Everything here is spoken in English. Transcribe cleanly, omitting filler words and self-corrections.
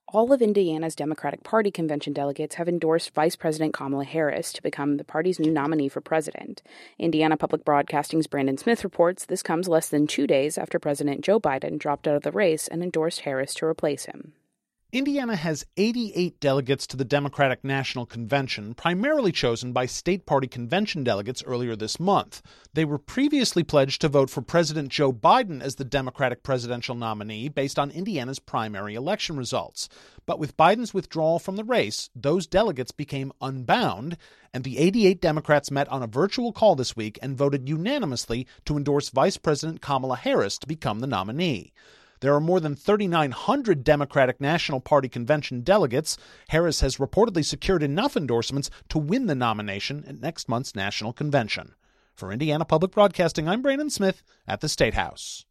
All of Indiana's Democratic Party convention delegates have endorsed Vice President Kamala Harris to become the party's new nominee for president. Indiana Public Broadcasting's Brandon Smith reports this comes less than 2 days after President Joe Biden dropped out of the race and endorsed Harris to replace him. Indiana has 88 delegates to the Democratic National Convention, primarily chosen by state party convention delegates earlier this month. They were previously pledged to vote for President Joe Biden as the Democratic presidential nominee based on Indiana's primary election results. But with Biden's withdrawal from the race, those delegates became unbound, and the 88 Democrats met on a virtual call this week and voted unanimously to endorse Vice President Kamala Harris to become the nominee. There are more than 3,900 Democratic National Party convention delegates. Harris has reportedly secured enough endorsements to win the nomination at next month's national convention. For Indiana Public Broadcasting, I'm Brandon Smith at the State House.